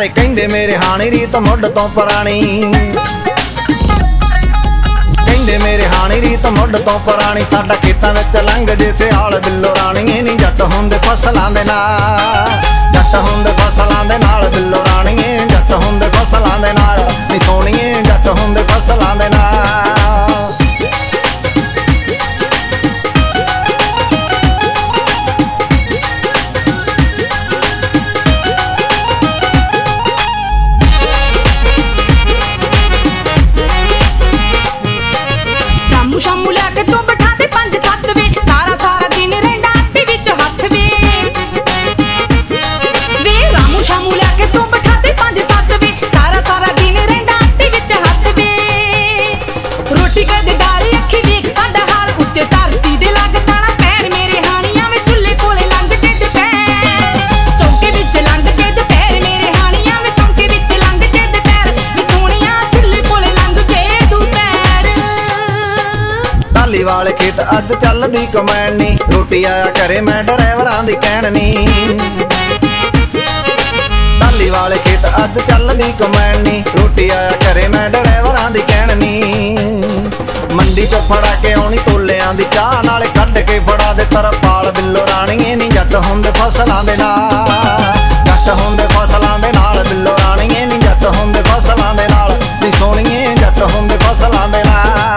ਸਾਰੇ ਕਹਿੰਦੇ ਮੇਰੇ ਹਾਣੀ ਰੀਤ ਮੁੱਢ ਤੋਂ ਪੁਰਾਣੀ। ਕਹਿੰਦੇ ਮੇਰੇ ਹਾਣੀ ਰੀਤ ਮੁੱਢ ਤੋਂ ਪੁਰਾਣੀ। ਸਾਡਾ ਖੇਤਾਂ ਵਿੱਚ ਲੰਘ ਜੇ ਸਿਆਲ ਬਿੱਲੋ ਰਾਣੀਏ ਨੀ ਜੱਟ ਹੁੰਦੇ ਫਸਲਾਂ ਦੇ ਨਾਲ। ਜੱਟ ਹੁੰਦੇ ਫਸਲਾਂ ਦੇ ਨਾਲ ਬਿੱਲੋ ਰਾਣੀਏ, ਜੱਟ ਹੁੰਦੇ ਫਸਲਾਂ ਦੇ ਨਾਲ ਨੀ ਸੋਹਣੀਏ, ਜੱਟ ਹੁੰਦੇ ਫਸਲਾਂ ਦੇ ਨਾਲ। शामू लैके तू बैठा दे 5-7 वे, सारा सारा दिन रहिंदा आटे विच हथ वे। वे रामू शामू लैके तू बैठा दे 5-7 वे, सारा सारा दिन रहिंदा आटे विच हथ वे। रोटी कदे डाली अखी वेख साडा हाल, उत्ते धरती दे लग ताना पैण मेरे हानियां वे चुल्हे कोले लंघ जे दुपहर। चौके विच लंघ जे दुपहर मेरे हानियां वे चौके विच लंघ जे दुपहर वे सोहणिया चुल्हे कोले लंघ जे दुपहर। टाली वाले खेत अज चलदी कमैन नी, रोटी आया करे मैं ड्राइवरां दी कहण नी। टाली वाले खेत अज चलदी कमैन नी, रोटी आया करे मैं ड्राइवरां दी कहण नी। मंडी चों फड़ा के आउणी तोलियां दी चाह, नाले कढ के फड़ा दे तरपाल बिल्लो राणीए नी जट हुंदे फसलां दे नाल। जट हुंदे फसलां दे नाल बिल्लो राणीए नी जट हुंदे फसलां दे नाल नी सोहणीए, जट हुंदे फसलां दे नाल।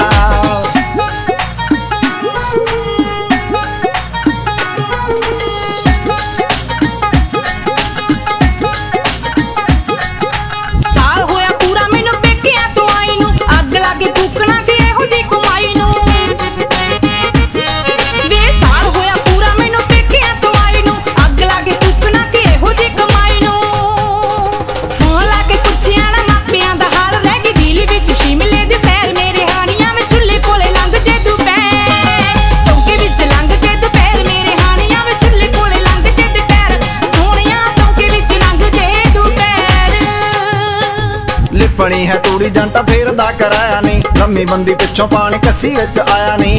लिपणी है तूड़ी जंटा फेरदा कराया नी, लम्मी बंदी पिछों पानी कस्सी विच आया नी।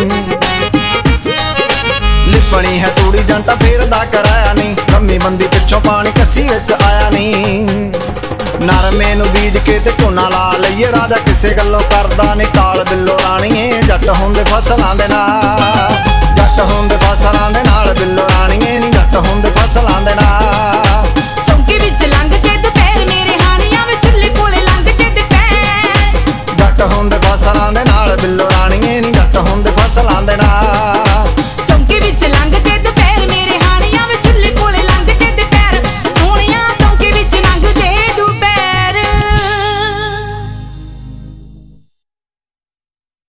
लिपणी है तूड़ी जंटा फेरदा कराया नी, लम्मी बंदी पिछों पानी कस्सी विच आया नी। नरमे नूं बीज के ते झोना ला लईए, राजा किसे गल्लों करदा नी टाल बिल्लो राणीए जट हुंदे फसलां दे